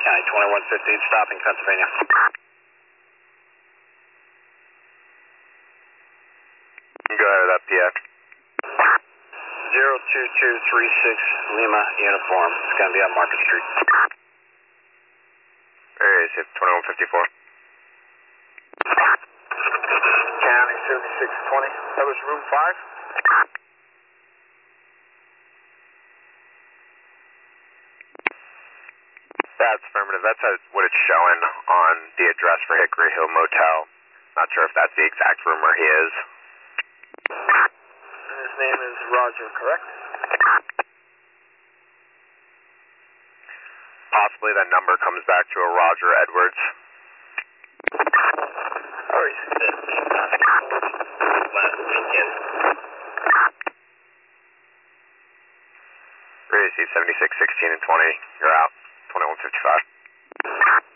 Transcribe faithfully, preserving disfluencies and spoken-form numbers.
County, twenty-one fifteen, stopping Pennsylvania. Go ahead with that P F. zero two two three six Lima uniform. It's going to be on Market Street. Where is it? twenty-one fifty-four. County seventy-six twenty. That was room five? That's affirmative. That's how, what it's showing on the address for Hickory Hill Motel. Not sure if that's the exact room where he is. And his name is Roger, correct? Possibly that number comes back to a Roger Edwards. Oh, he's Last weekend. Where is he? seventy-six sixteen and twenty. You're out. twenty-one fifty-five.